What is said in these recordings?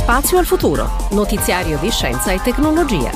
Spazio al futuro, notiziario di scienza e tecnologia.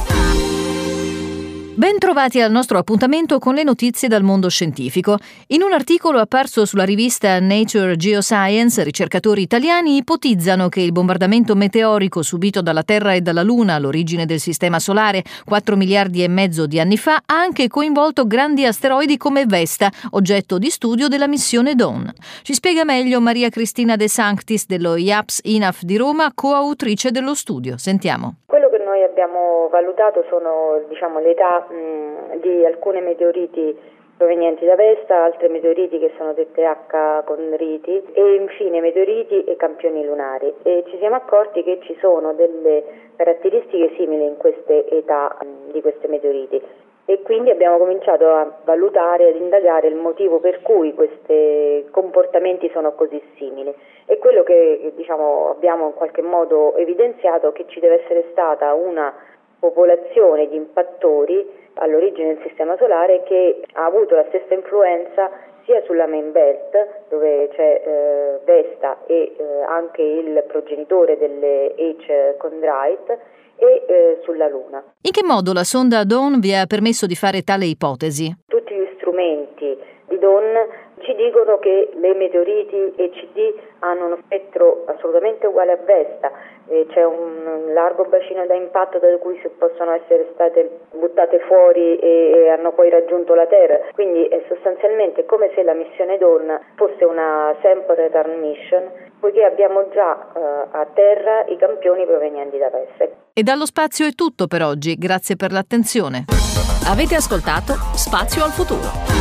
Ben trovati al nostro appuntamento con le notizie dal mondo scientifico. In un articolo apparso sulla rivista Nature Geoscience, ricercatori italiani ipotizzano che il bombardamento meteorico subito dalla Terra e dalla Luna all'origine del Sistema Solare 4 miliardi e mezzo di anni fa ha anche coinvolto grandi asteroidi come Vesta, oggetto di studio della missione Dawn. Ci spiega meglio Maria Cristina De Sanctis dello IAPS-INAF di Roma, coautrice dello studio. Sentiamo. Quello che noi abbiamo valutato sono l'età di alcuni meteoriti provenienti da Vesta, altri meteoriti che sono TTH condriti e infine meteoriti e campioni lunari, e ci siamo accorti che ci sono delle caratteristiche simili in queste età di questi meteoriti, e quindi abbiamo cominciato a valutare, ad indagare il motivo per cui questi comportamenti sono così simili. E quello che abbiamo in qualche modo evidenziato è che ci deve essere stata una popolazione di impattori all'origine del Sistema Solare che ha avuto la stessa influenza sia sulla main belt, dove c'è Vesta e anche il progenitore delle H. chondrite, e sulla Luna. In che modo la sonda Dawn vi ha permesso di fare tale ipotesi? Tutti gli strumenti di Dawn ci dicono che le meteoriti ECD hanno uno spettro assolutamente uguale a Vesta, c'è un largo bacino da impatto da cui possono essere state buttate fuori e hanno poi raggiunto la Terra, quindi è sostanzialmente come se la missione Dawn fosse una sample return mission, poiché abbiamo già a Terra i campioni provenienti da Vesta. E dallo spazio è tutto per oggi, grazie per l'attenzione. Avete ascoltato Spazio al futuro.